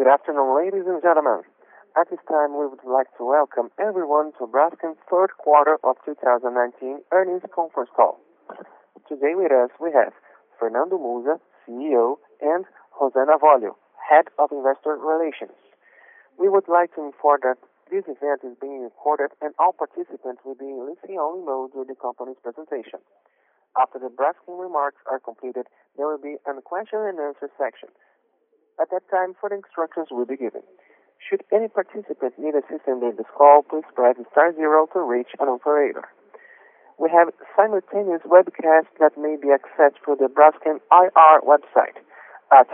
Good afternoon, ladies and gentlemen. At this time, we would like to welcome everyone to Braskem's third quarter of 2019 earnings conference call. Today with us, we have Fernando Musa, CEO, and Rosana Avolio, Head of Investor Relations. We would like to inform that this event is being recorded and all participants will be in listen-only mode during the company's presentation. After the Braskem remarks are completed, there will be a question and answer section. At that time, further instructions will be given. Should any participant need assistance during this call, please press *0 to reach an operator. We have simultaneous webcast that may be accessed through the Braskem IR website at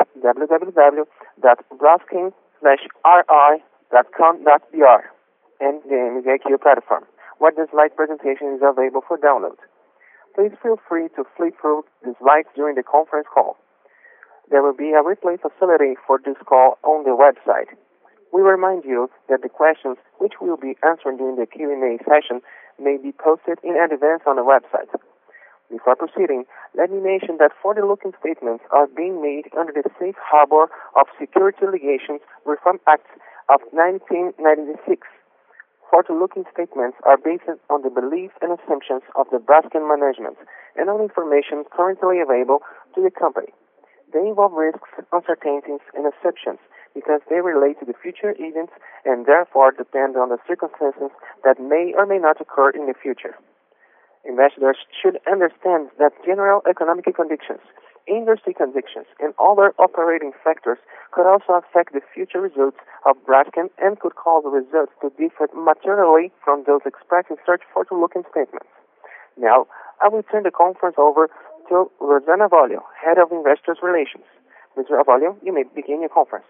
www.braskem-ri.com.br and the MZQ platform, where the slide presentation is available for download. Please feel free to flip through the slides during the conference call. There will be a replay facility for this call on the website. We remind you that the questions which will be answered during the Q&A session may be posted in advance on the website. Before proceeding, let me mention that forward-looking statements are being made under the Safe Harbor of Security Litigation Reform Act of 1996. Forward-looking statements are based on the beliefs and assumptions of the Braskem management and on information currently available to the company. They involve risks, uncertainties, and exceptions because they relate to the future events and therefore depend on the circumstances that may or may not occur in the future. Investors should understand that general economic conditions, industry conditions, and other operating factors could also affect the future results of Braskem and could cause the results to differ materially from those expressed in such forward-looking statements. Now, I will turn the conference over to Rosana Avolio, Head of Investor Relations. Mr. Avolio, you may begin your conference.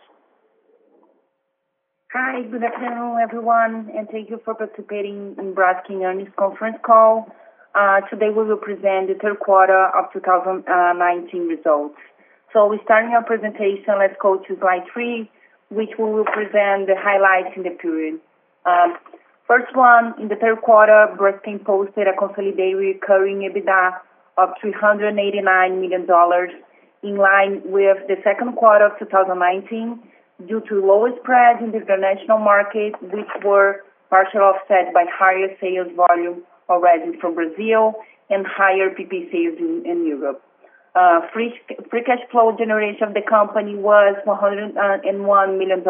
Hi, good afternoon, everyone, and thank you for participating in Braskem earnings conference call. Today we will present the third quarter of 2019 results. So we're starting our presentation. Let's go to slide 3, which we will present the highlights in the period. First one, in the third quarter, Braskem posted a consolidated recurring EBITDA of $389 million, in line with the second quarter of 2019, due to lower spreads in the international market, which were partially offset by higher sales volume of resin from Brazil and higher PP sales in Europe. Free cash flow generation of the company was $101 million,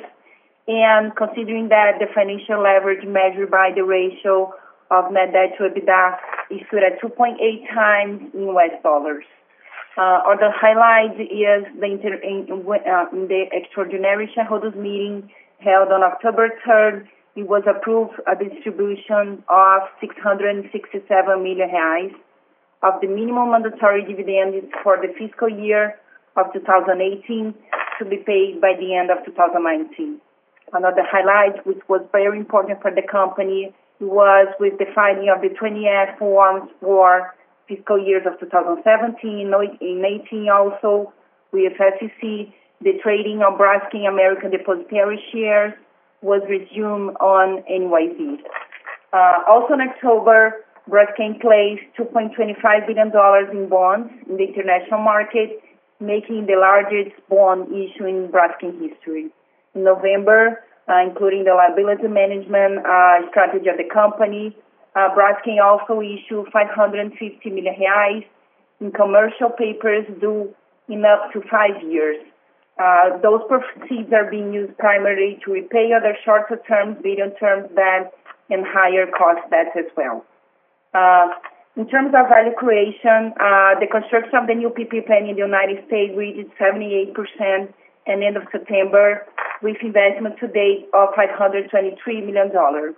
and considering that the financial leverage measured by the ratio of net debt to EBITDA is stood at 2.8 times in US dollars. Other highlight is in the extraordinary shareholders meeting held on October 3rd, it was approved a distribution of 667 million reais of the minimum mandatory dividends for the fiscal year of 2018 to be paid by the end of 2019. Another highlight, which was very important for the company, was with the filing of the 20F forms for fiscal years of 2017, in 18 also, with SEC, the trading of Braskem American Depositary Shares was resumed on NYSE. Also in October, Braskem placed $2.25 billion in bonds in the international market, making the largest bond issue in Braskem history. In November, including the liability management strategy of the company, Braskem also issued 550 million reais in commercial papers due in up to 5 years. Those proceeds are being used primarily to repay other shorter-term, medium-term debt and higher-cost debts as well. In terms of value creation, the construction of the new PP plant in the United States reached 78% at the end of September, with investment to date of $523 million.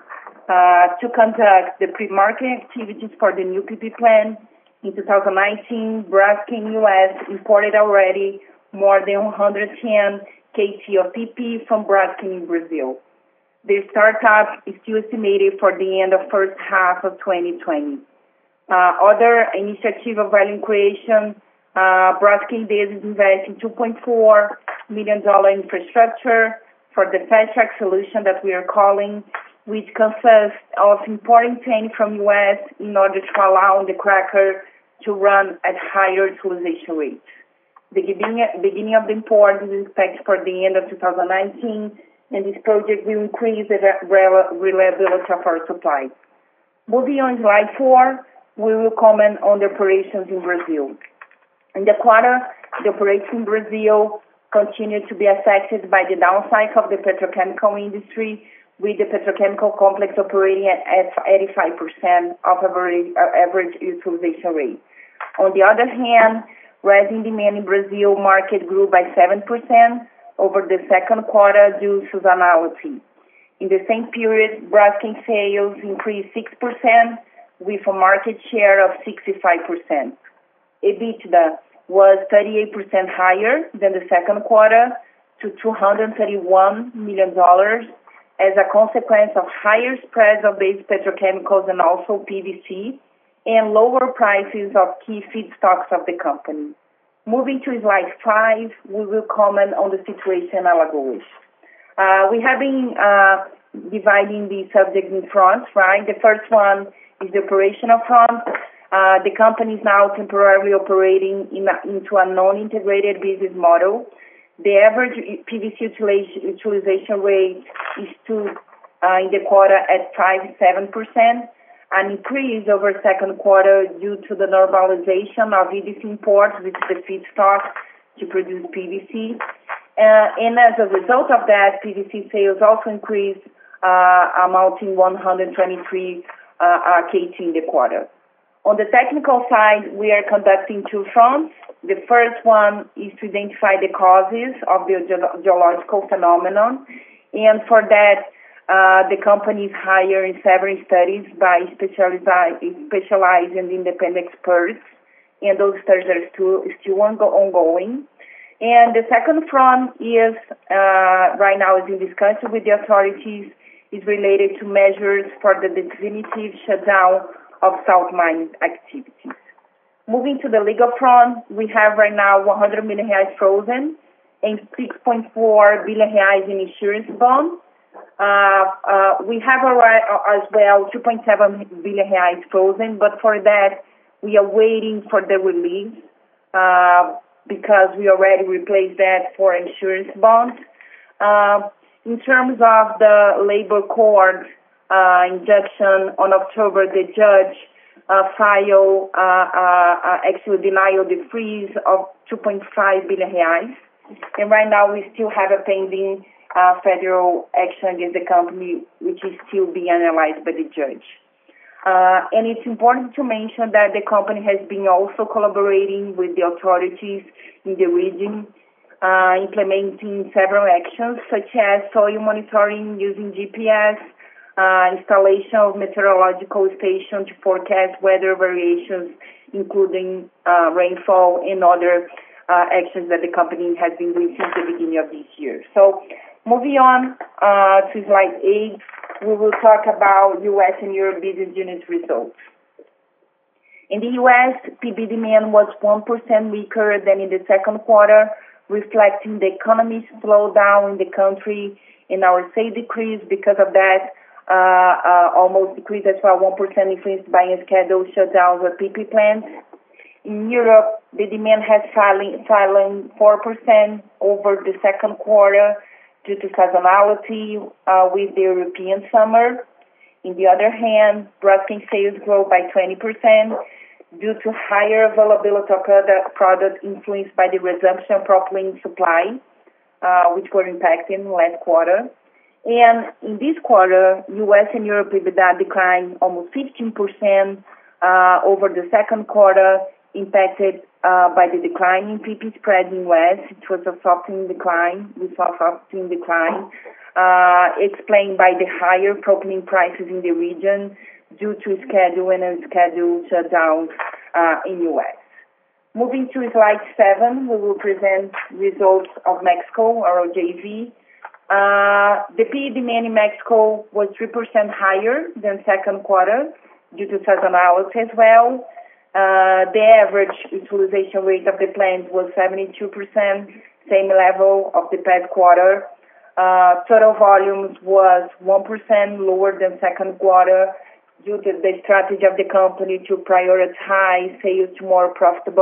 To conduct the pre-market activities for the new PP plant in 2019, Braskem US imported already more than 110 KT of PP from Braskem in Brazil. The startup is still estimated for the end of first half of 2020. Other initiative of value creation, Braskem is investing $2.4 million in infrastructure for the fast track solution that we are calling, which consists of importing tank from U.S. in order to allow the cracker to run at higher utilization rates. The beginning of the import is expected for the end of 2019, and this project will increase the reliability of our supply. Moving on slide 4, we will comment on the operations in Brazil. In the quarter, the operation in Brazil continued to be affected by the down cycle of the petrochemical industry, with the petrochemical complex operating at 85% of average utilization rate. On the other hand, resin demand in Brazil market grew by 7% over the second quarter due to seasonality. In the same period, Braskem sales increased 6% with a market share of 65%. EBITDA was 38% higher than the second quarter to $231 million as a consequence of higher spreads of base petrochemicals and also PVC and lower prices of key feedstocks of the company. Moving to slide 5, we will comment on the situation in Alagoas. We have been dividing the subject in fronts, right? The first one is the operational front. The company is now temporarily operating into a non-integrated business model. The average PVC utilization rate is in the quarter at 5.7%, an increase over second quarter due to the normalization of EDC imports with the feedstock to produce PVC. And as a result of that, PVC sales also increased, amounting 123 KT in the quarter. On the technical side, we are conducting 2 fronts. The first one is to identify the causes of the geological phenomenon, and for that, the company is hiring several studies by specialized and independent experts, and those studies are still ongoing. And the second front is, right now is in discussion with the authorities, is related to measures for the definitive shutdown of salt mine activities. Moving to the legal front, we have right now 100 million reais frozen and 6.4 billion reais in insurance bonds. We have as well 2.7 billion reais frozen, but for that, we are waiting for the release because we already replaced that for insurance bonds. In terms of the labor court injunction on October, the judge filed actually denial the freeze of 2.5 billion reais. And right now we still have a pending federal action against the company, which is still being analyzed by the judge. And it's important to mention that the company has been also collaborating with the authorities in the region, implementing several actions such as soil monitoring using GPS, installation of meteorological stations to forecast weather variations, including rainfall and other actions that the company has been doing since the beginning of this year. So moving on to slide 8, we will talk about U.S. and Europe business unit results. In the U.S., PB demand was 1% weaker than in the second quarter, reflecting the economy's slowdown in the country, and our sales decreased because of that, almost decreased as well 1% influenced by scheduled shutdowns of PP plants. In Europe, the demand has fallen 4% over the second quarter due to seasonality with the European summer. On the other hand, Braskem sales grew by 20% due to higher availability of product influenced by the resumption of propylene supply, which were impacted last quarter. And in this quarter, U.S. and Europe EBITDA declined almost 15% over the second quarter, impacted by the decline in PP spread in U.S. It was a softening decline. We saw a softening decline, explained by the higher propylene prices in the region due to scheduled and unscheduled shutdowns in U.S. Moving to slide 7, we will present results of Mexico, our JV. The PE demand in Mexico was 3% higher than second quarter due to seasonality as well. The average utilization rate of the plant was 72%, same level of the past quarter. Total volumes was 1% lower than second quarter due to the strategy of the company to prioritize sales to more profitable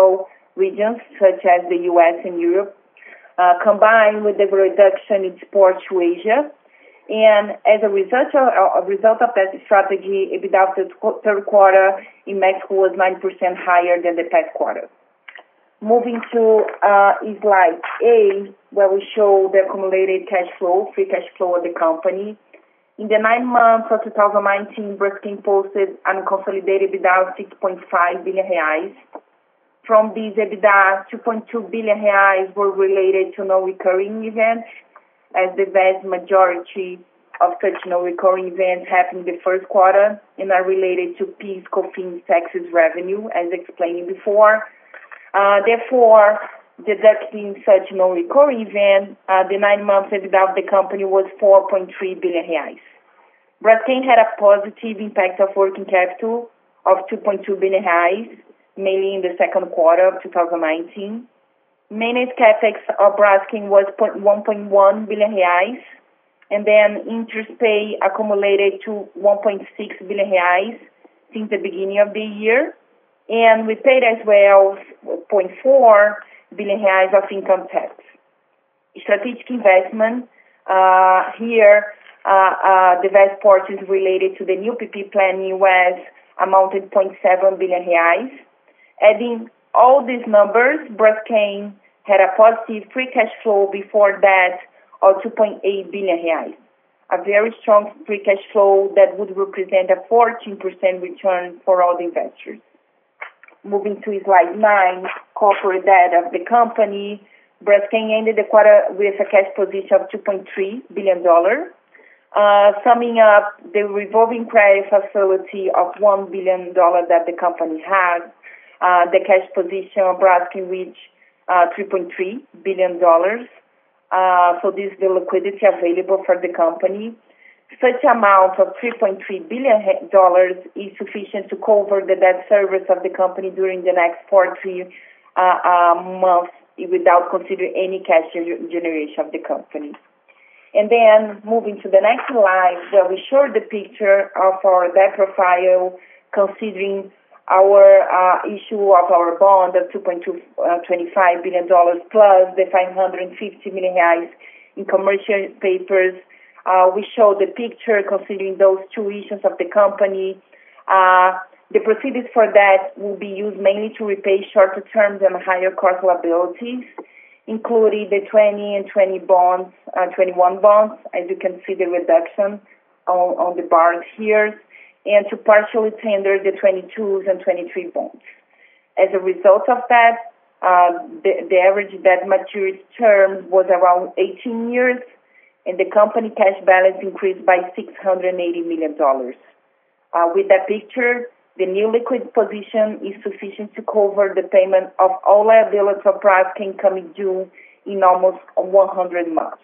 regions, such as the U.S. and Europe, combined with the reduction in exports to Asia. And as a result of that strategy, EBITDA of the third quarter in Mexico was 9% higher than the past quarter. Moving to slide A, where we show the accumulated cash flow, free cash flow of the company. In the 9 months of 2019, Braskem posted an consolidated EBITDA of 6.5 billion reais. From these EBITDA, 2.2 billion reais were related to non-recurring events, as the vast majority of such non-recurring events happened in the first quarter and are related to PIS/COFINS taxes revenue, as explained before. Therefore, deducting such non-recurring event, the 9 months EBITDA of the company was 4.3 billion reais. Braskem had a positive impact of working capital of 2.2 billion reais, mainly in the second quarter of 2019. Maintenance capex of Braskem was 1.1 billion reais, and then interest pay accumulated to 1.6 billion reais since the beginning of the year. And we paid as well 0.4 billion reais of income tax. Strategic investment, here the vast part is related to the new PP plant in U.S. amounted 0.7 billion reais. Adding all these numbers, Braskem had a positive free cash flow before that of 2.8 billion reais. A very strong free cash flow that would represent a 14% return for all the investors. Moving to slide 9, corporate debt of the company. Braskem ended the quarter with a cash position of $2.3 billion. Summing up the revolving credit facility of $1 billion that the company has, the cash position of Braskem reached $3.3 billion. So this is the liquidity available for the company. Such amount of $3.3 billion is sufficient to cover the debt service of the company during the next 40 months without considering any cash generation of the company. And then moving to the next slide, where we show the picture of our debt profile, considering our issue of our bond of $2.25 billion plus the 550 million reais in commercial papers. We show the picture considering those two issues of the company. The proceeds for that will be used mainly to repay shorter terms and higher cost liabilities, including the 20 and 21 bonds, as you can see the reduction on the bars here, and to partially tender the 22s and 23 bonds. As a result of that, the average debt maturity term was around 18 years, and the company cash balance increased by $680 million. With that picture, the new liquid position is sufficient to cover the payment of all liabilities of Braskem coming due in almost 100 months.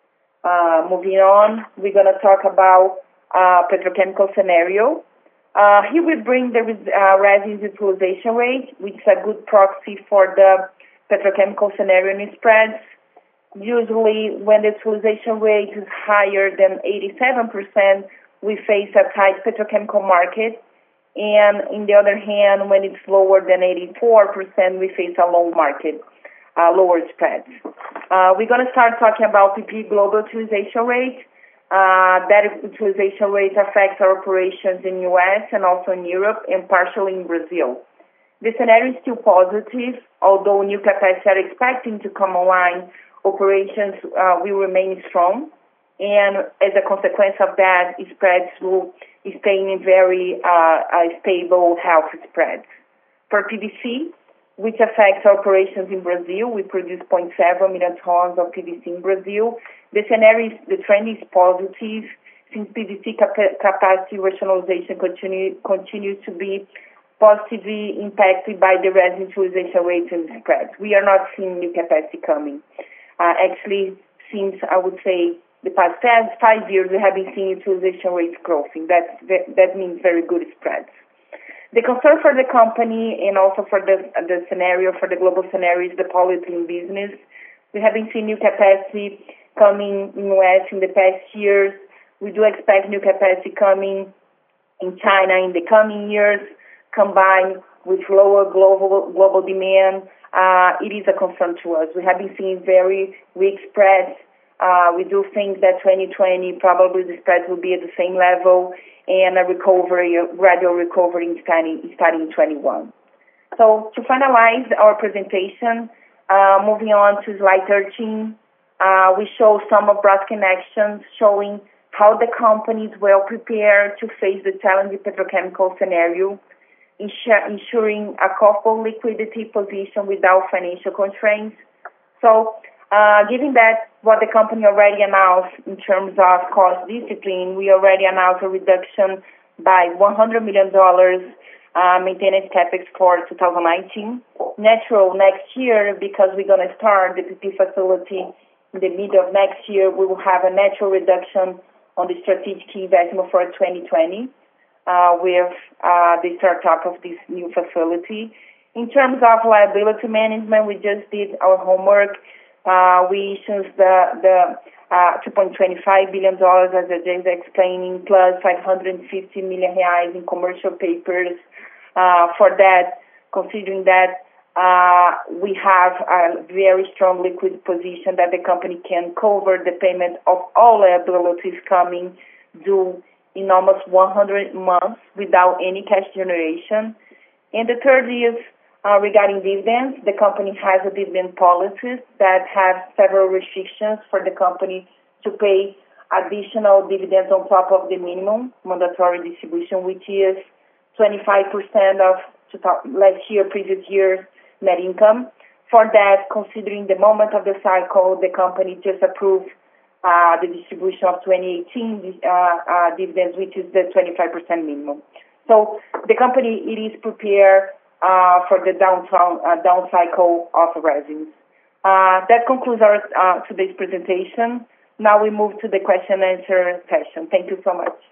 Moving on, we're going to talk about petrochemical scenario. Here we bring the resin utilization rate, which is a good proxy for the petrochemical scenario in spreads. Usually, when the utilization rate is higher than 87%, we face a tight petrochemical market. And in the other hand, when it's lower than 84%, we face a low market, lower spreads. We're going to start talking about PP global utilization rate. That utilization rate affects our operations in U.S. and also in Europe and partially in Brazil. The scenario is still positive, although new capacity are expecting to come online. Operations will remain strong, and as a consequence of that, spreads will stay in very stable, healthy spreads. For PVC, which affects our operations in Brazil, we produce 0.7 million tons of PVC in Brazil. The trend is positive since PVC capacity rationalization continues to be positively impacted by the resin utilization rates and spreads. We are not seeing new capacity coming. Actually, since I would say the past 5 years, we have been seeing utilization rates growing. That means very good spreads. The concern for the company and also for the scenario, for the global scenario, is the polyethylene business. We have been seeing new capacity coming in U.S. in the past years. We do expect new capacity coming in China in the coming years, combined with lower global demand, it is a concern to us. We have been seeing very weak spreads. We do think that 2020 probably the spreads will be at the same level and a gradual recovery starting in 21. So to finalize our presentation, moving on to slide 13, we show some of Braskem actions showing how the company is well prepared to face the challenging petrochemical scenario, ensuring a comfortable liquidity position without financial constraints. So, given that what the company already announced in terms of cost discipline, we already announced a reduction by $100 million maintenance capex for 2019. Natural next year, because we're going to start the PP facility in the middle of next year, we will have a natural reduction on the strategic investment for 2020 with the startup of this new facility. In terms of liability management, we just did our homework. We issued the $2.25 billion, as I just explaining, plus 550 million reais in commercial papers. For that, considering that we have a very strong liquid position that the company can cover the payment of all liabilities coming due in almost 100 months without any cash generation. And the third is regarding dividends. The company has a dividend policy that has several restrictions for the company to pay additional dividends on top of the minimum mandatory distribution, which is 25% of last year, previous year's net income. For that, considering the moment of the cycle, the company just approved the distribution of 2018 dividends, which is the 25% minimum. So the company, it is prepared for the down cycle of resins. That concludes our today's presentation. Now we move to the question and answer session. Thank you so much.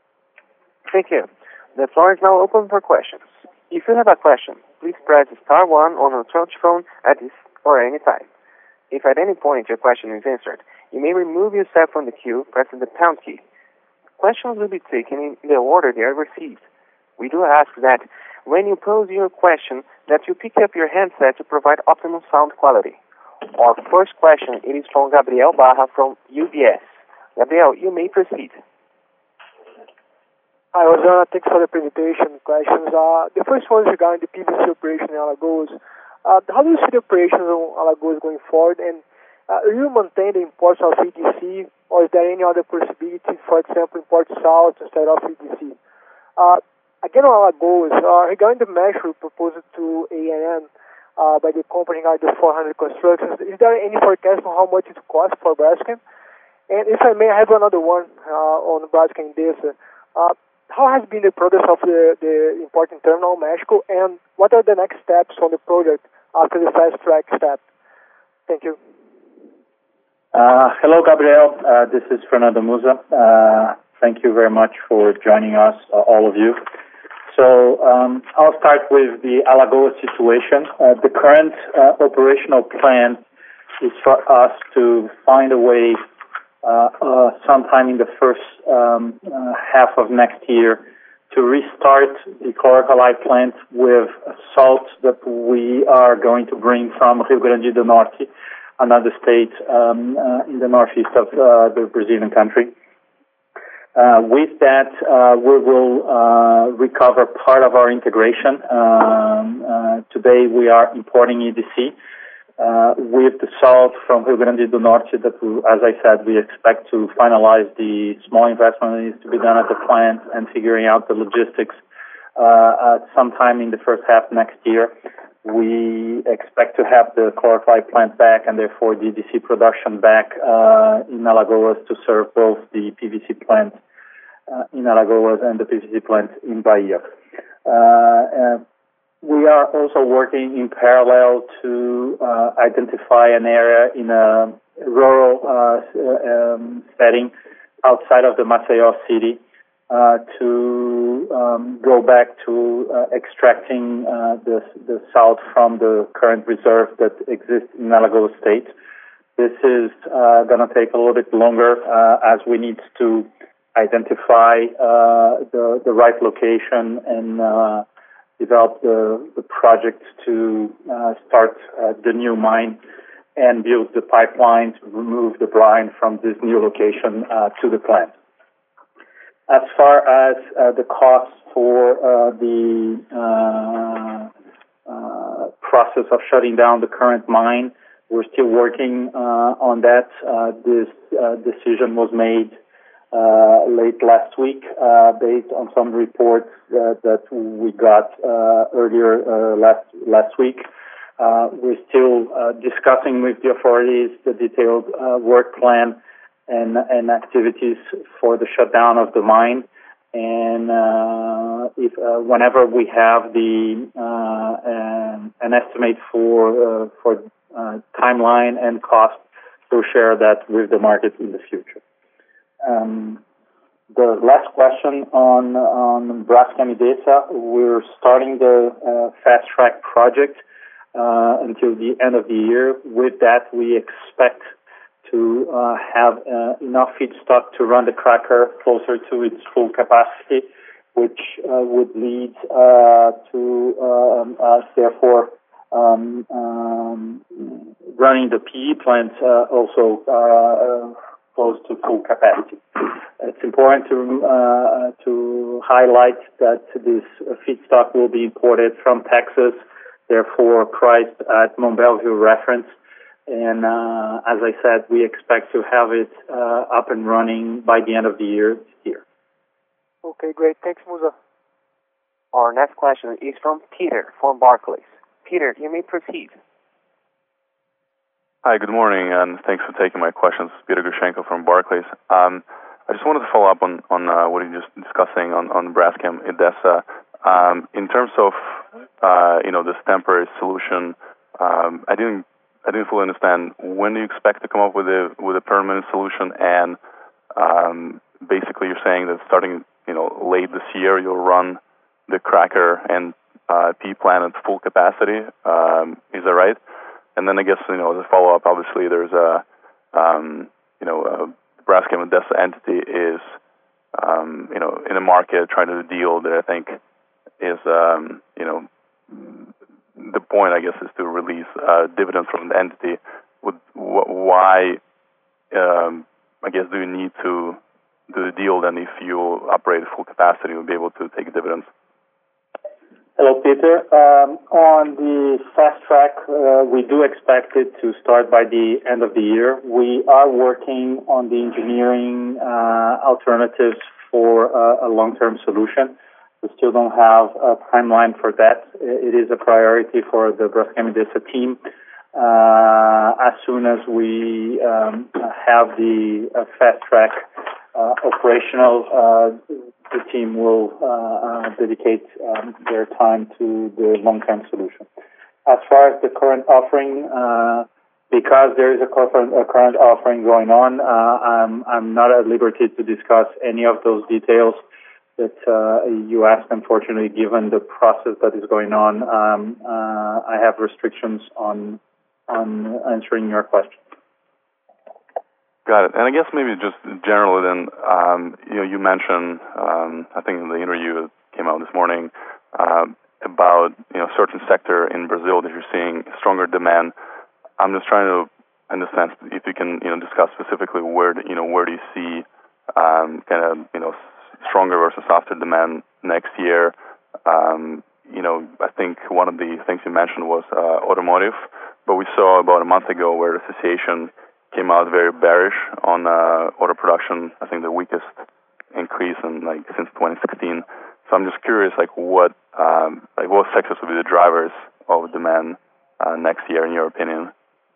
Thank you. The floor is now open for questions. If you have a question, please press star 1 on your touch phone at this or any time. If at any point your question is answered, you may remove yourself from the queue pressing the pound key. Questions will be taken in the order they are received. We do ask that when you pose your question that you pick up your handset to provide optimal sound quality. Our first question is from Gabriel Barra from UBS. Gabriel, you may proceed. Hi, Rosana. Thanks for the presentation. Questions. The first one is regarding the PVC operation in Alagoas. How do you see the operations on Alagoas going forward? And will you maintain the imports of EDC, or is there any other possibility, for example, import salt instead of EDC? Again, on Alagoas, regarding the measure proposed to ANM by the company regarding the 400 constructions, is there any forecast on how much it costs for Braskem? And if I may, I have another one on Braskem Idesa. How has been the progress of the importing terminal in Mexico, and what are the next steps on the project after the fast track step? Thank you. Hello, Gabriel. This is Fernando Musa. Thank you very much for joining us, all of you. So I'll start with the Alagoas situation. The current operational plan is for us to find a way sometime in the first half of next year to restart the chlor-alkali plant with salt that we are going to bring from Rio Grande do Norte, another state in the northeast of the Brazilian country. With that, we will recover part of our integration. Today we are importing EDC. With the salt from Rio Grande do Norte, that as I said, we expect to finalize the small investment that needs to be done at the plant and figuring out the logistics sometime in the first half next year. We expect to have the chlor-alkali plant back and therefore the EDC production back in Alagoas to serve both the PVC plant in Alagoas and the PVC plant in Bahia. We are also working in parallel to identify an area in a rural setting outside of the Maceió city to go back to extracting the salt from the current reserve that exists in Alagoas state. This is going to take a little bit longer as we need to identify the right location and develop the project to start the new mine and build the pipeline to remove the brine from this new location to the plant. As far as the costs for the process of shutting down the current mine, we're still working on that. This decision was made late last week based on some reports that we got earlier last week. We're still discussing with the authorities the detailed work plan and activities for the shutdown of the mine. And if whenever we have an estimate for timeline and cost, we'll share that with the market in the future. The last question on Braskem Idesa, we're starting the fast track project until the end of the year. With that, we expect to have enough feedstock to run the cracker closer to its full capacity, which would lead to us, therefore, running the PE plant also close to full capacity. It's important to highlight that this feedstock will be imported from Texas, therefore priced at Mont Belvieu reference. And as I said, we expect to have it up and running by the end of the year this year. Okay, great. Thanks, Musa. Our next question is from Peter from Barclays. Peter, you may proceed. Hi, good morning, and thanks for taking my questions. Peter Grushenko from Barclays. I just wanted to follow up on what you were just discussing on Braskem Idesa. In terms of this temporary solution, I didn't fully understand, when do you expect to come up with a permanent solution? And basically, you're saying that starting late this year, you'll run the cracker and P plant at full capacity. Is that right? And then I guess as a follow up, obviously there's a Braskem Idesa entity is in a market trying to do a deal that I think is the point, I guess, is to release dividends from the entity. Why, I guess, do you need to do the deal then if you operate at full capacity, you'll be able to take dividends? Hello, Peter. On the fast track, we do expect it to start by the end of the year. We are working on the engineering alternatives for a long-term solution. We still don't have a timeline for that. It is a priority for the Braskem Idesa team. As soon as we have the fast track operational, the team will dedicate their time to the long-term solution. As far as the current offering, because there is a current offering going on, I'm not at liberty to discuss any of those details that you asked. Unfortunately, given the process that is going on, I have restrictions on answering your question. Got it. And I guess maybe just generally then, you mentioned, I think in the interview that came out this morning, about, certain sector in Brazil that you're seeing stronger demand. I'm just trying to understand if you can, discuss specifically where do you see, stronger versus softer demand next year. I think one of the things you mentioned was automotive, but we saw about a month ago where the association came out very bearish on auto production. I think the weakest increase in since 2016. So I'm just curious, what sectors will be the drivers of demand next year, in your opinion?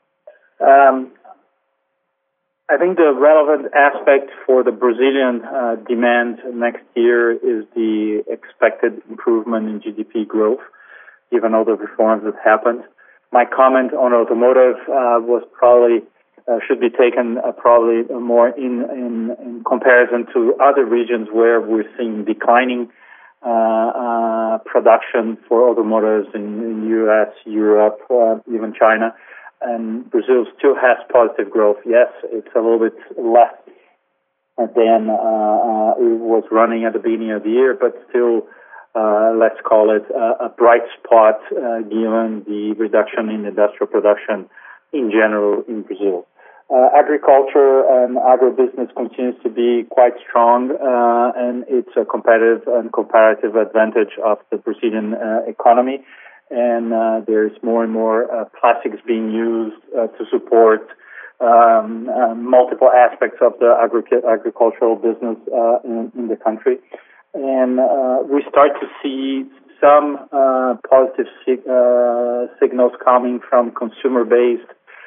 I think the relevant aspect for the Brazilian demand next year is the expected improvement in GDP growth, given all the reforms that happened. My comment on automotive was probably should be taken probably more in comparison to other regions where we're seeing declining production for automotives in U.S., Europe, even China. And Brazil still has positive growth. Yes, it's a little bit less than it was running at the beginning of the year, but still let's call it a bright spot given the reduction in industrial production in general in Brazil. Agriculture and agribusiness continues to be quite strong, and it's a competitive and comparative advantage of the Brazilian economy. And there's more and more plastics being used to support multiple aspects of the agricultural business in the country. And we start to see some positive signals coming from consumer-based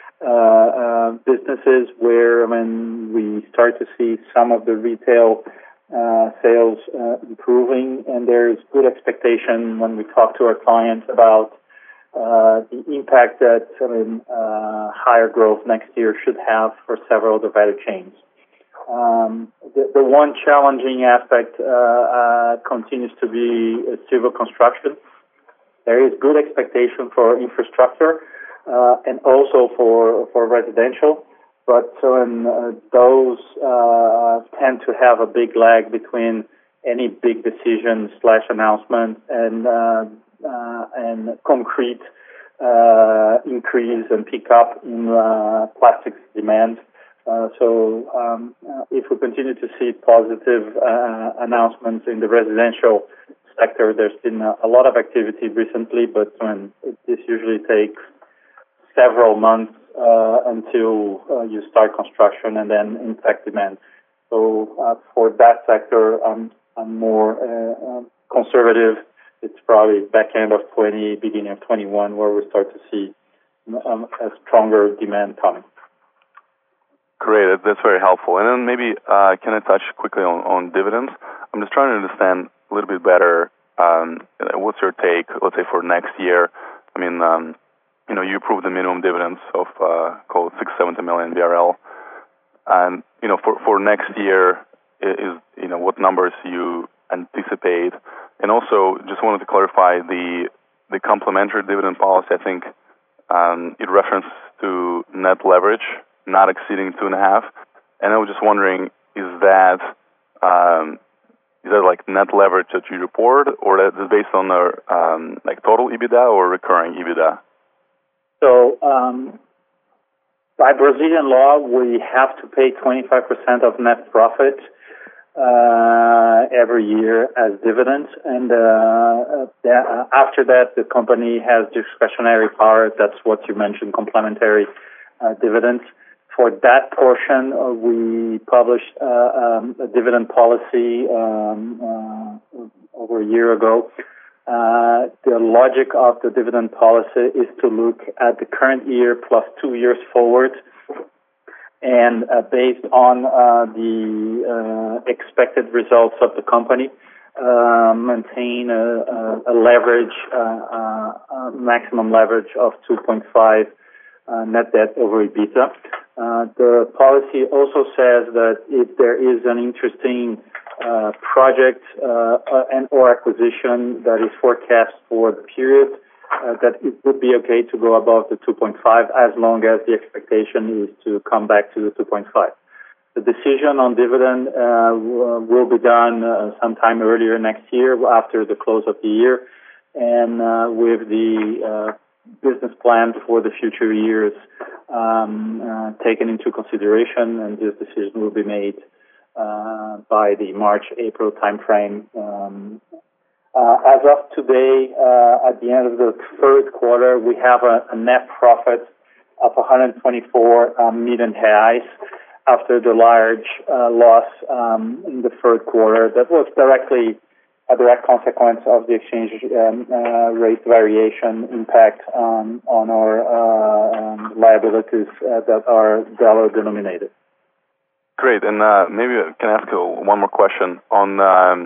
businesses, where we start to see some of the retail sales improving, and there's good expectation when we talk to our clients about the impact that higher growth next year should have for several of the value chains. The one challenging aspect continues to be civil construction. There is good expectation for infrastructure and also for residential, but those tend to have a big lag between any big decision / announcement and concrete increase and pick up in plastics demand. So if we continue to see positive announcements in the residential sector, there's been a lot of activity recently, but this usually takes several months until you start construction and then impact demand. So for that sector, I'm more conservative. It's probably back end of 20, beginning of 21, where we start to see a stronger demand coming. Great, that's very helpful. And then maybe can I touch quickly on dividends? I'm just trying to understand a little bit better what's your take, let's say, for next year. I mean, you approved the minimum dividends of called 670 million BRL, and for next year is what numbers you anticipate, and also just wanted to clarify the complementary dividend policy. I think it references to net leverage not exceeding 2.5, and I was just wondering, is that like net leverage that you report, or that is based on the like total EBITDA or recurring EBITDA? So, by Brazilian law, we have to pay 25% of net profit every year as dividends, and after that, the company has discretionary power. That's what you mentioned, complementary dividends. For that portion, we published a dividend policy over a year ago. The logic of the dividend policy is to look at the current year plus 2 years forward, and based on the expected results of the company, maintain a leverage, maximum leverage of 2.5 net debt over EBITDA. The policy also says that if there is an interesting project and or acquisition that is forecast for the period, that it would be okay to go above the 2.5 as long as the expectation is to come back to the 2.5. The decision on dividend will be done sometime earlier next year after the close of the year, and with the business plan for the future years taken into consideration, and this decision will be made by the March-April timeframe. As of today, at the end of the third quarter, we have a net profit of 124 million reais after the large loss in the third quarter. That was a direct consequence of the exchange rate variation impact on our liabilities that are dollar denominated. Great, and maybe I can ask one more question on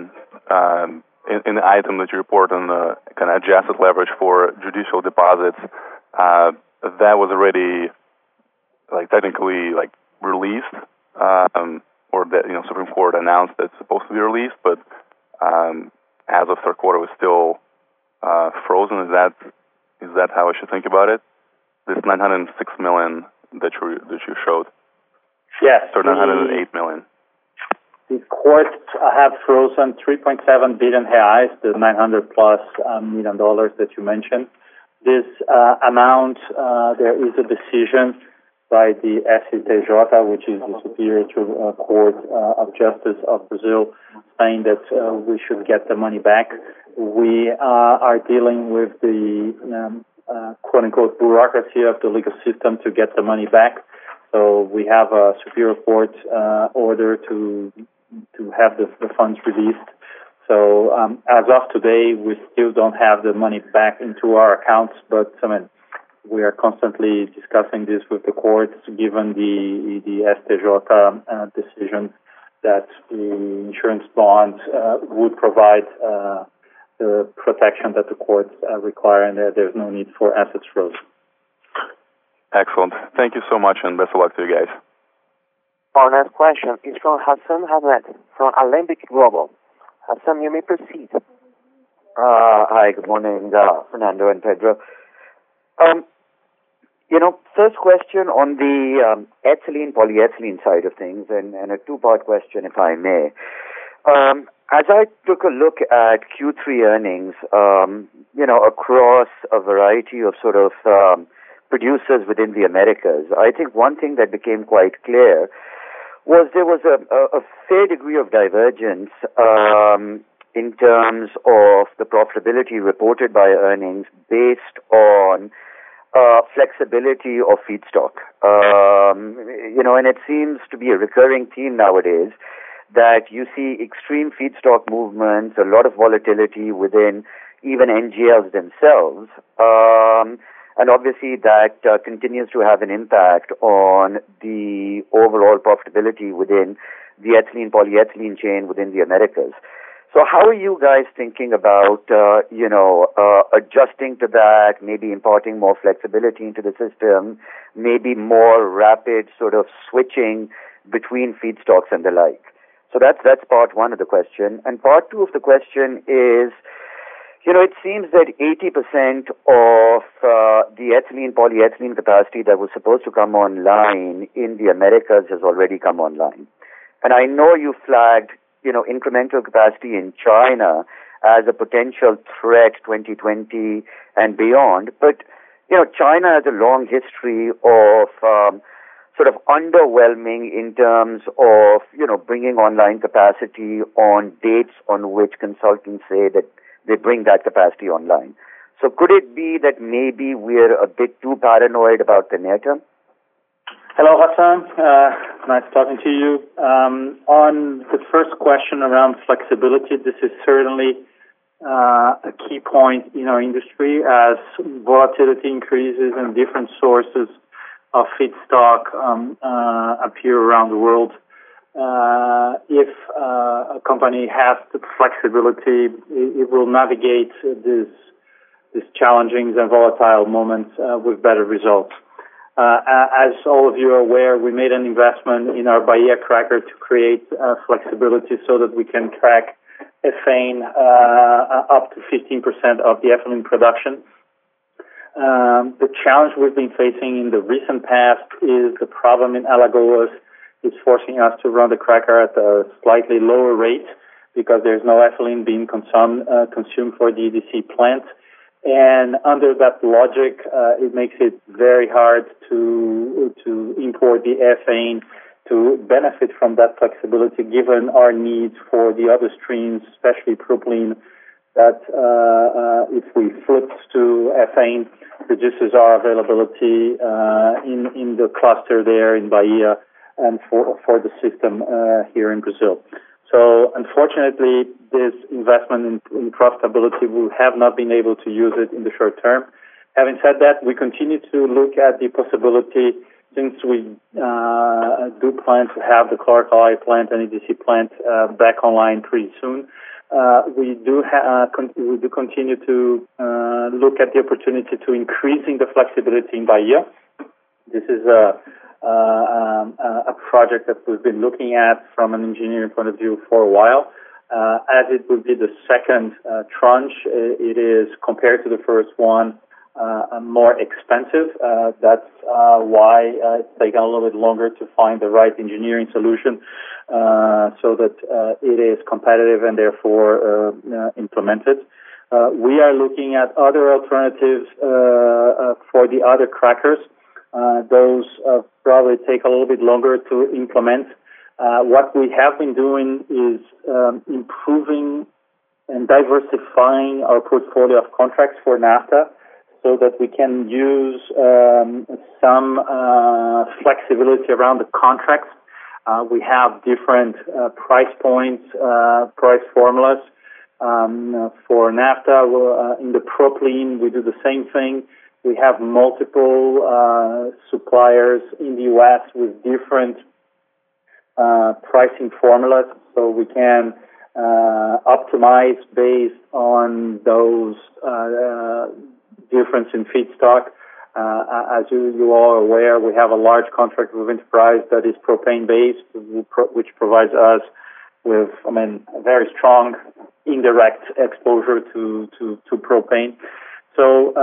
in the item that you report on the kind of adjusted leverage for judicial deposits. That was already technically released, or that Supreme Court announced that it's supposed to be released, but as of third quarter was still frozen. Is that how I should think about it? This 906 million that you showed. Yes. So 908 million. the courts have frozen 3.7 billion reais, the 900 plus million dollars that you mentioned. This amount, there is a decision by the STJ, which is the Superior Court of Justice of Brazil, saying that we should get the money back. We are dealing with the quote-unquote bureaucracy of the legal system to get the money back. So we have a Superior Court order to have the funds released. So as of today, we still don't have the money back into our accounts, but we are constantly discussing this with the courts, given the STJ decision that the insurance bond would provide the protection that the courts require, and there's no need for assets frozen. Excellent. Thank you so much, and best of luck to you guys. Our next question is from Hassan Hamed from Alembic Global. Hassan, you may proceed. Hi, good morning, Fernando and Pedro. First question on the ethylene, polyethylene side of things, and a two-part question, if I may. As I took a look at Q3 earnings, across a variety of sort of producers within the Americas, I think one thing that became quite clear was there was a fair degree of divergence in terms of the profitability reported by earnings based on flexibility of feedstock. And it seems to be a recurring theme nowadays that you see extreme feedstock movements, a lot of volatility within even NGLs themselves. And obviously that continues to have an impact on the overall profitability within the ethylene, polyethylene chain within the Americas. So how are you guys thinking about, adjusting to that, maybe imparting more flexibility into the system, maybe more rapid sort of switching between feedstocks and the like? So that's part one of the question. And part two of the question is, it seems that 80% of the ethylene, polyethylene capacity that was supposed to come online in the Americas has already come online. And I know you flagged, incremental capacity in China as a potential threat 2020 and beyond. But, China has a long history of sort of underwhelming in terms of, bringing online capacity on dates on which consultants say that they bring that capacity online. So could it be that maybe we're a bit too paranoid about the near term? Hello, Hassan. Nice talking to you. On the first question around flexibility, this is certainly a key point in our industry as volatility increases and different sources of feedstock appear around the world. If a company has the flexibility, it will navigate these challenging and volatile moments with better results. As all of you are aware, we made an investment in our Bahia cracker to create flexibility so that we can crack ethane up to 15% of the ethylene production. The challenge we've been facing in the recent past is the problem in Alagoas is forcing us to run the cracker at a slightly lower rate because there's no ethylene being consumed for the EDC plant. And under that logic, it makes it very hard to import the ethane to benefit from that flexibility given our needs for the other streams, especially propylene, that if we flip to ethane, reduces our availability in the cluster there in Bahia and for the system here in Brazil. So unfortunately, this investment in profitability, we have not been able to use it in the short term. Having said that, we continue to look at the possibility, since we do plan to have the chlor-alkali plant and EDC plant back online pretty soon. We do continue to look at the opportunity to increasing the flexibility in Bahia. This is a project that we've been looking at from an engineering point of view for a while. As it would be the second tranche, it is, compared to the first one, more expensive. That's why it's taken a little bit longer to find the right engineering solution so that it is competitive and therefore implemented. We are looking at other alternatives for the other crackers. Those probably take a little bit longer to implement. What we have been doing is improving and diversifying our portfolio of contracts for naphtha so that we can use some flexibility around the contracts. We have different price points, price formulas. For naphtha, in the propylene, we do the same thing. We have multiple suppliers in the U.S. with different pricing formulas, so we can optimize based on those difference in feedstock. As you are aware, we have a large contract with Enterprise that is propane-based, which provides us with, a very strong indirect exposure to propane. So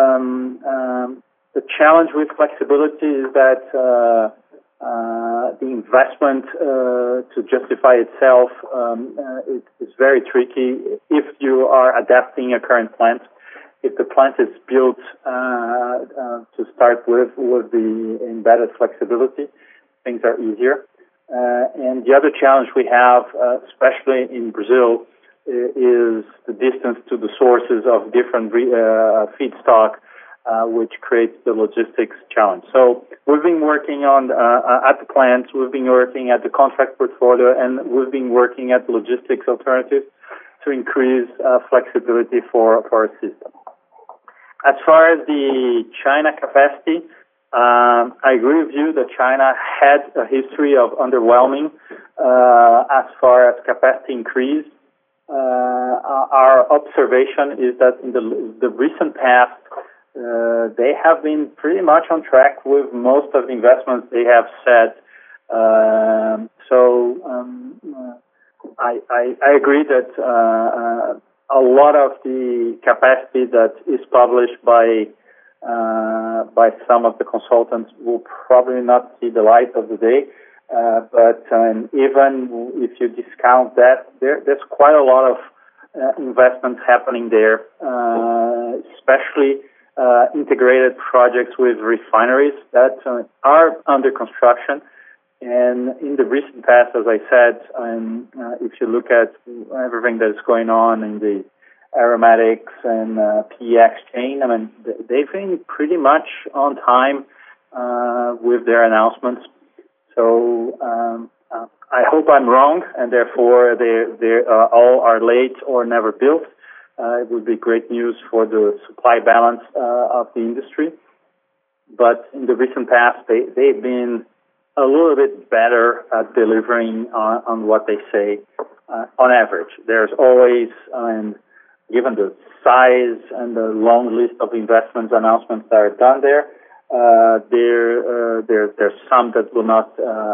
the challenge with flexibility is that the investment to justify itself is very tricky if you are adapting a current plant. If the plant is built to start with the embedded flexibility, things are easier. And the other challenge we have, especially in Brazil, is the distance to the sources of different feedstock, which creates the logistics challenge. So we've been working on at the plants, we've been working at the contract portfolio, and we've been working at logistics alternatives to increase flexibility for our system. As far as the China capacity, I agree with you that China had a history of underwhelming as far as capacity increase. Our observation is that in the recent past, they have been pretty much on track with most of the investments they have set. I agree that a lot of the capacity that is published by some of the consultants will probably not see the light of the day. But even if you discount that, there's quite a lot of investments happening there, especially integrated projects with refineries that are under construction. And in the recent past, as I said, if you look at everything that's going on in the aromatics and PX chain, they've been pretty much on time with their announcements. So I hope I'm wrong, and therefore they all are late or never built. It would be great news for the supply balance of the industry. But in the recent past, they've been a little bit better at delivering on what they say on average. There's always, given the size and the long list of investments announcements that are done there, there's some that will not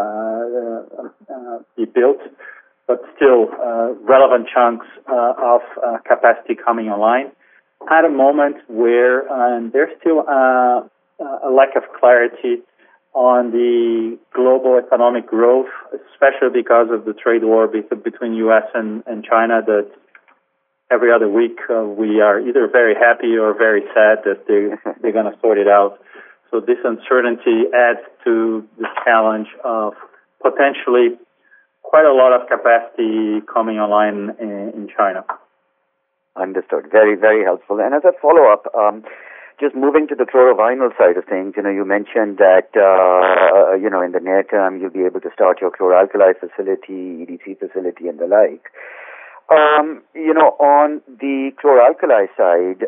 be built, but still relevant chunks of capacity coming online at a moment where there's still a lack of clarity on the global economic growth, especially because of the trade war between U.S. and China, that every other week we are either very happy or very sad that they're going to sort it out. So this uncertainty adds to the challenge of potentially quite a lot of capacity coming online in China. Understood. Very, very helpful. And as a follow-up, just moving to the chlorovinyl side of things, you mentioned that, in the near term, you'll be able to start your chlor-alkali facility, EDC facility, and the like. On the chlor-alkali side,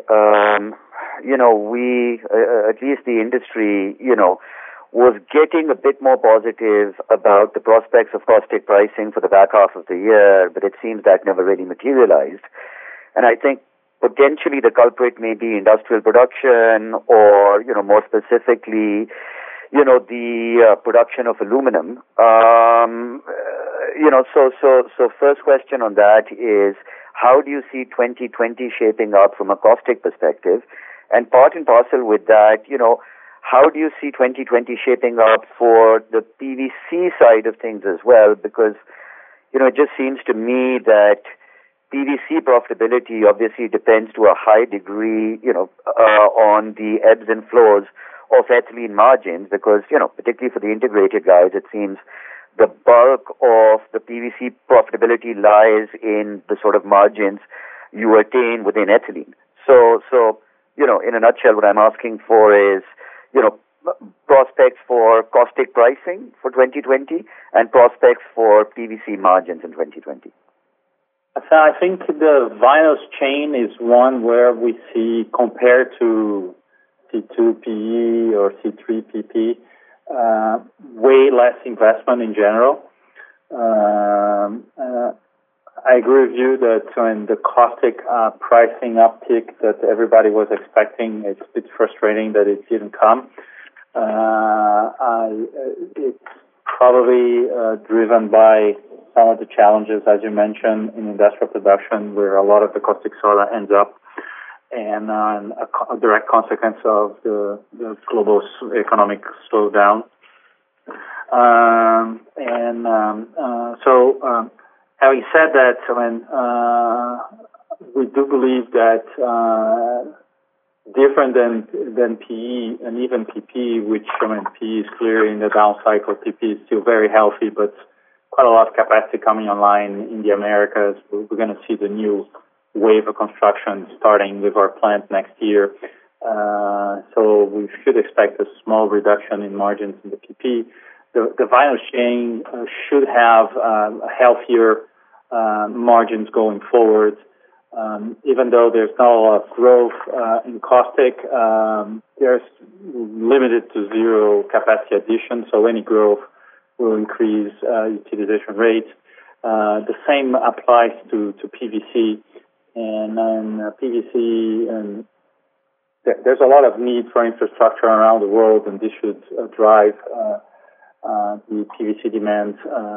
we, at least the industry, was getting a bit more positive about the prospects of caustic pricing for the back half of the year, but it seems that never really materialized. And I think potentially the culprit may be industrial production or, more specifically, the production of aluminum. So first question on that is, how do you see 2020 shaping up from a caustic perspective? And part and parcel with that, how do you see 2020 shaping up for the PVC side of things as well? Because, it just seems to me that PVC profitability obviously depends to a high degree, on the ebbs and flows of ethylene margins because, particularly for the integrated guys, it seems the bulk of the PVC profitability lies in the sort of margins you attain within ethylene. So, in a nutshell, what I'm asking for is, prospects for caustic pricing for 2020 and prospects for PVC margins in 2020. So I think the vinyls chain is one where we see, compared to C2 PE or C3 PP, way less investment in general. I agree with you that when the caustic pricing uptick that everybody was expecting, it's a bit frustrating that it didn't come. It's probably driven by some of the challenges, as you mentioned, in industrial production, where a lot of the caustic soda ends up, and a direct consequence of the global economic slowdown. Having said that, we do believe that different than PE and even PP, which PE is clearly in the down cycle. PP is still very healthy, but quite a lot of capacity coming online in the Americas. We're going to see the new wave of construction starting with our plant next year. So we should expect a small reduction in margins in the PP. The vinyl chain should have healthier margins going forward. Even though there's not a lot of growth in caustic, there's limited to zero capacity addition, so any growth will increase utilization rates. The same applies to PVC, and PVC, and there's a lot of need for infrastructure around the world, and this should drive the PVC demand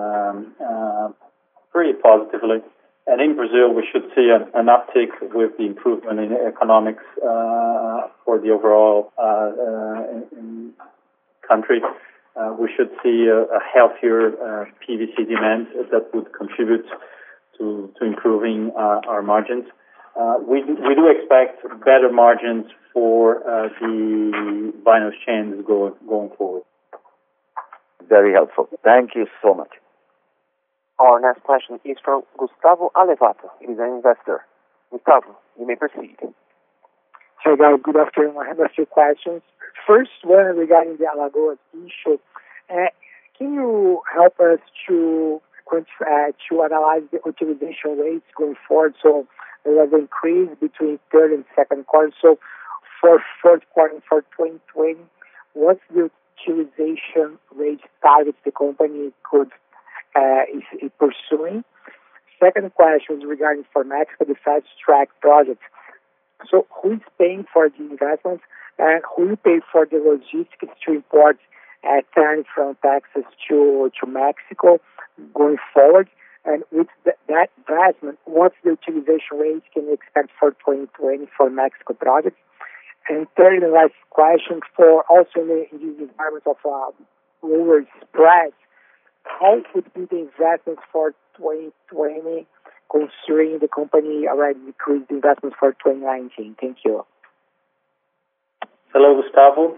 pretty positively. And in Brazil, we should see an uptick with the improvement in economics for the overall country. We should see a healthier PVC demand that would contribute to improving our margins. We do expect better margins for the vinyl chains going forward. Very helpful. Thank you so much. Our next question is from Gustavo Alevato. He is an investor. Gustavo, you may proceed. Hi, guys. Good afternoon. I have a few questions. First one regarding the Alagoas issue. Can you help us to analyze the utilization rates going forward? So there was an increase between third and second quarter. So for fourth quarter for 2020, what's the utilization rate targets the company is pursuing? Second question is regarding for Mexico, the fast track project. So who is paying for the investments and who will pay for the logistics to import ethane from Texas to Mexico going forward? And with that investment, what's the utilization rate can you expect for 2020 for Mexico project? And third and last question, for also in this environment of lower spreads, how would be the investments for 2020 considering the company already decreased the investments for 2019? Thank you. Hello, Gustavo.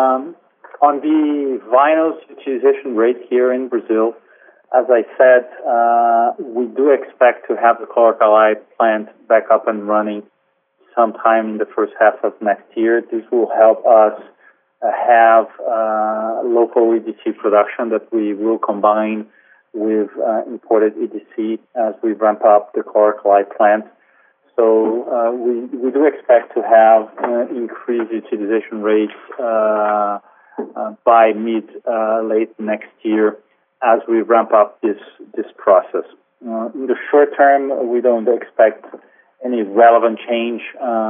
On the vinyls utilization rate here in Brazil, as I said, we do expect to have the chlor-alkali plant back up and running sometime in the first half of next year. This will help us have local EDC production that we will combine with imported EDC as we ramp up the chlor-alkali plant. So we do expect to have increased utilization rates by late next year as we ramp up this process. In the short term, we don't expect any relevant change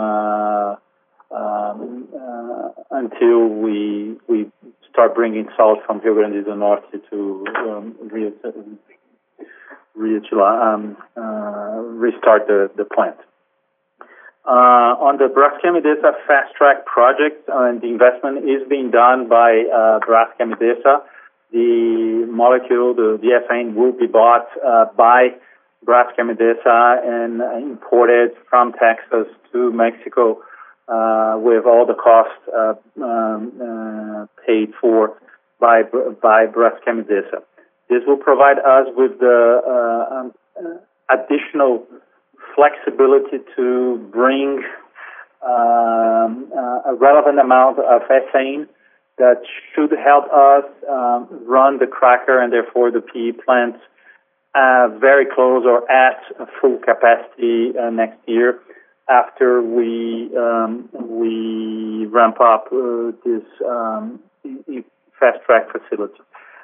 until we start bringing salt from Rio Grande do Norte to restart the plant. On the Braskem Idesa fast track project, and the investment is being done by Braskem Idesa. The molecule, the ethane, will be bought by Braskem Idesa and imported from Texas to Mexico with all the costs paid for by Braskem Idesa. This will provide us with the additional flexibility to bring a relevant amount of ethane that should help us run the cracker and therefore the PE plants very close or at full capacity next year after we ramp up this fast track facility.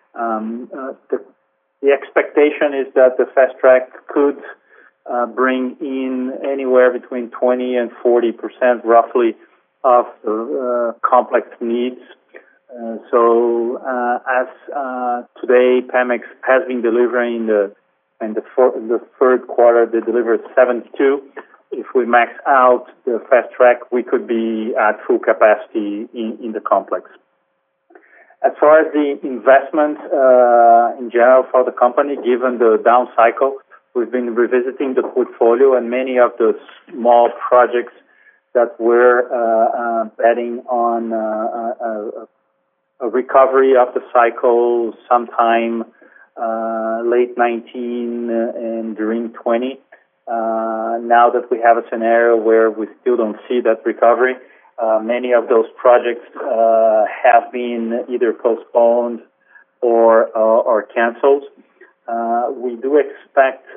The expectation is that the fast track could bring in anywhere between 20 and 40% roughly of the complex needs. So as today Pemex has been delivering in the third quarter, they delivered 72. If we max out the fast track, we could be at full capacity in the complex. As far as the investment in general for the company, given the down cycle, we've been revisiting the portfolio, and many of the small projects that we're betting on a recovery of the cycle sometime late 19 and during 20. Now that we have a scenario where we still don't see that recovery, many of those projects have been either postponed or canceled. We do expect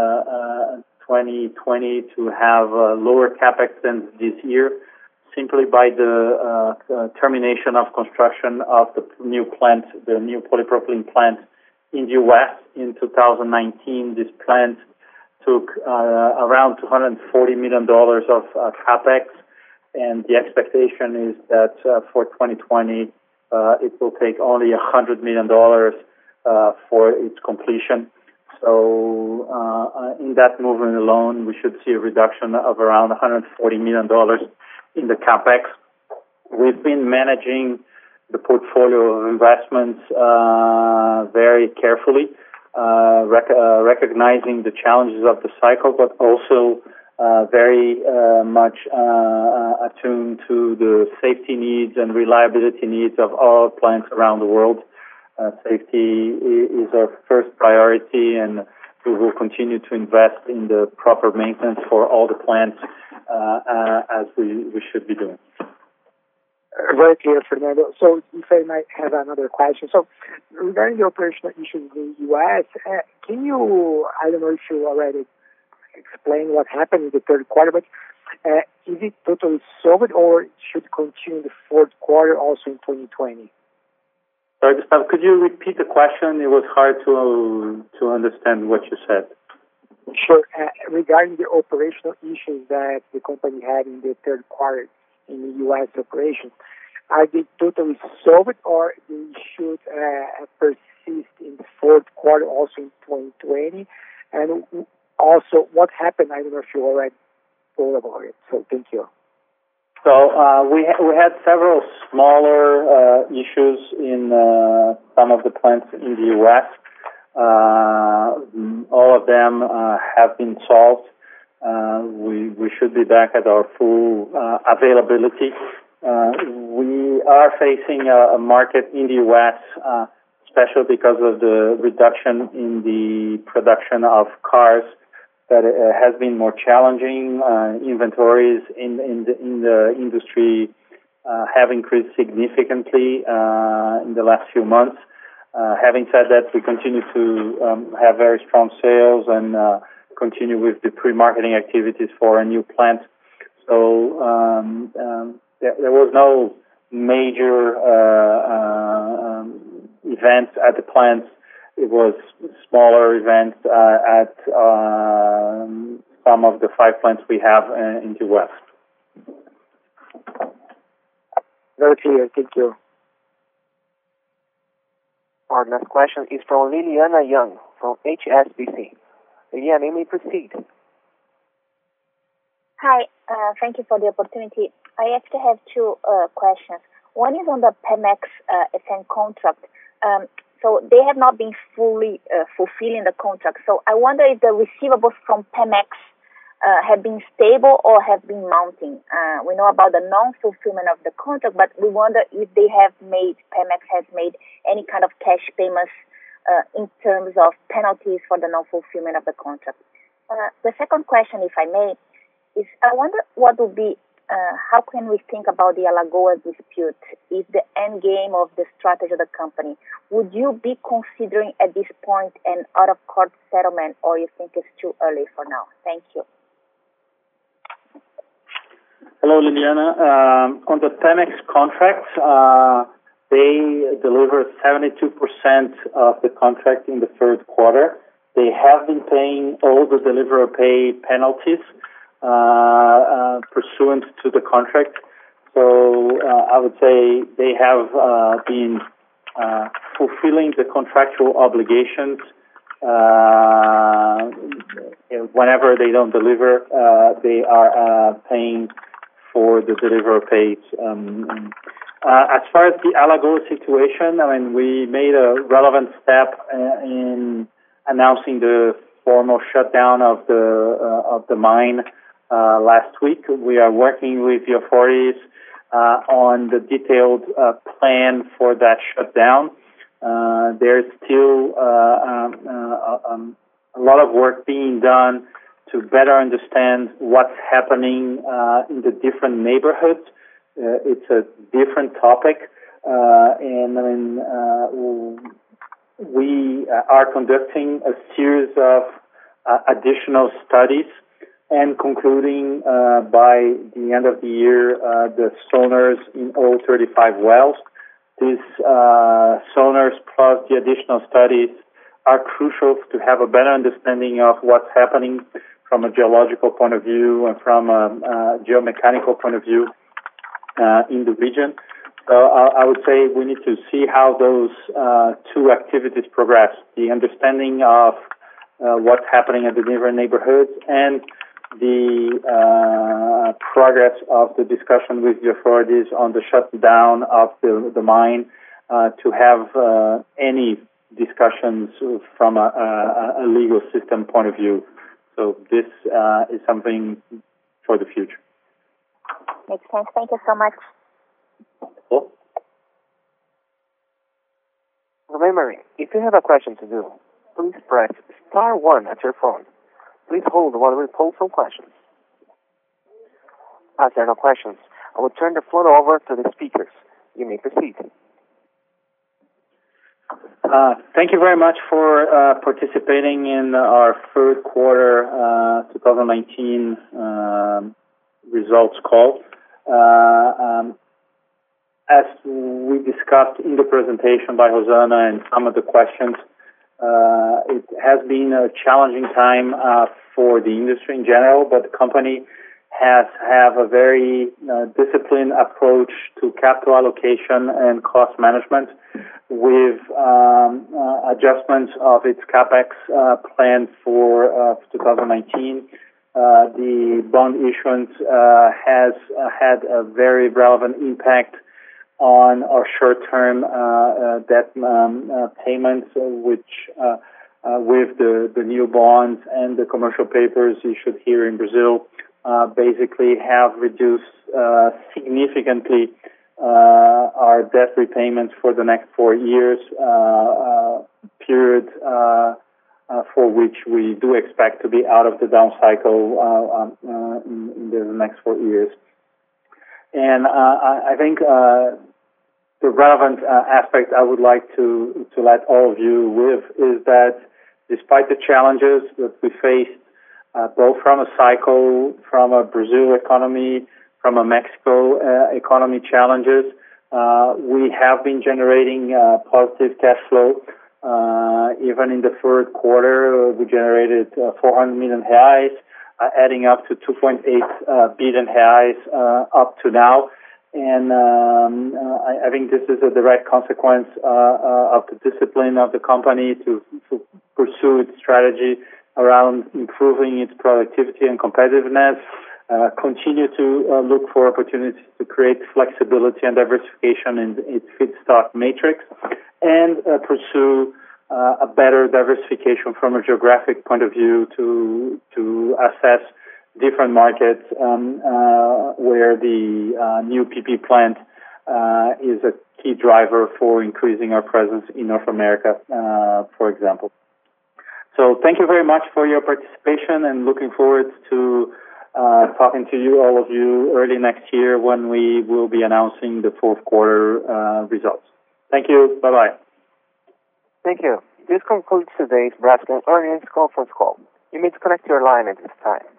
2020 to have lower capex than this year, simply by the termination of construction of the new plant, the new polypropylene plant in the U.S. in 2019. This plant took around $240 million of capex, and the expectation is that for 2020 it will take only $100 million for its completion. So in that movement alone, we should see a reduction of around $140 million in the capex. We've been managing the portfolio of investments very carefully, recognizing the challenges of the cycle, but also very much attuned to the safety needs and reliability needs of all plants around the world. Safety is our first priority, and we will continue to invest in the proper maintenance for all the plants as we should be doing. Very clear, Fernando. So if I might have another question. So regarding the operational issues in the U.S., can you, I don't know if you already explained what happened in the third quarter, but is it totally solved or it should continue in the fourth quarter also in 2020? Sorry, Gustavo, could you repeat the question? It was hard to understand what you said. Sure. Regarding the operational issues that the company had in the third quarter in the U.S. operation, are they totally solved or they should persist in the fourth quarter also in 2020? And also, what happened? I don't know if you already told about it. So thank you. So we had several smaller issues in some of the plants in the U.S. All of them have been solved. We should be back at our full availability. We are facing a market in the U.S., especially because of the reduction in the production of cars, that has been more challenging. Inventories in the industry have increased significantly in the last few months. Having said that, we continue to have very strong sales and continue with the pre-marketing activities for a new plant. So there was no major events at the plants. It was smaller events at some of the 5 plants we have in the West. Very clear. Thank you. Our next question is from Liliana Young from HSBC. Liliana, you may proceed. Hi, thank you for the opportunity. I actually have two questions. One is on the Pemex SN contract. So they have not been fully fulfilling the contract. So I wonder if the receivables from Pemex have been stable or have been mounting. We know about the non-fulfillment of the contract, but we wonder if Pemex has made any kind of cash payments in terms of penalties for the non-fulfillment of the contract. The second question, if I may, is I wonder what would be, how can we think about the Alagoas dispute if the end game of the strategy of the company? Would you be considering at this point an out-of-court settlement, or you think it's too early for now? Thank you. Hello, Liliana. On the Pemex contract, they delivered 72% of the contract in the third quarter. They have been paying all the deliverer pay penalties pursuant to the contract. So I would say they have been fulfilling the contractual obligations. Whenever they don't deliver, they are paying for the deliverer pays. As far as the Alagoas situation, I mean, we made a relevant step in announcing the formal shutdown of the mine last week. We are working with the authorities on the detailed plan for that shutdown. There's still a lot of work being done to better understand what's happening in the different neighborhoods. It's a different topic, and I mean, we are conducting a series of additional studies and concluding by the end of the year the sonars in all 35 wells. These sonars plus the additional studies are crucial to have a better understanding of what's happening from a geological point of view and from a geomechanical point of view in the region. So I would say we need to see how those two activities progress, the understanding of what's happening at the different neighborhoods and the progress of the discussion with the authorities on the shutdown of the mine to have any discussions from a legal system point of view. So this is something for the future. Makes sense. Thank you so much. Cool. Remembering, if you have a question to do, please press *1 at your phone. Please hold while we poll some questions. As there are no questions, I will turn the floor over to the speakers. You may proceed. Thank you very much for participating in our third quarter 2019 results call. As we discussed in the presentation by Rosana and some of the questions, it has been a challenging time for the industry in general, but the company have a very disciplined approach to capital allocation and cost management with adjustments of its capex plan for 2019. The bond issuance has had a very relevant impact on our short-term debt payments, which with the new bonds and the commercial papers issued here in Brazil, basically have reduced significantly our debt repayments for the next 4 years, period for which we do expect to be out of the down cycle in the next 4 years. And I think the relevant aspect I would like to let all of you with is that despite the challenges that we faced, both from a cycle, from a Brazil economy, from a Mexico economy challenges, we have been generating positive cash flow. Even in the third quarter, we generated 400 million reais, adding up to 2.8 billion reais up to now. And I think this is a direct consequence of the discipline of the company to pursue its strategy around improving its productivity and competitiveness, continue to look for opportunities to create flexibility and diversification in its feedstock matrix, and pursue a better diversification from a geographic point of view to assess different markets where the new PP plant is a key driver for increasing our presence in North America, for example. So thank you very much for your participation, and looking forward to talking to you, all of you, early next year when we will be announcing the fourth quarter results. Thank you. Bye-bye. Thank you. This concludes today's Braskem earnings conference call. You may disconnect your line at this time.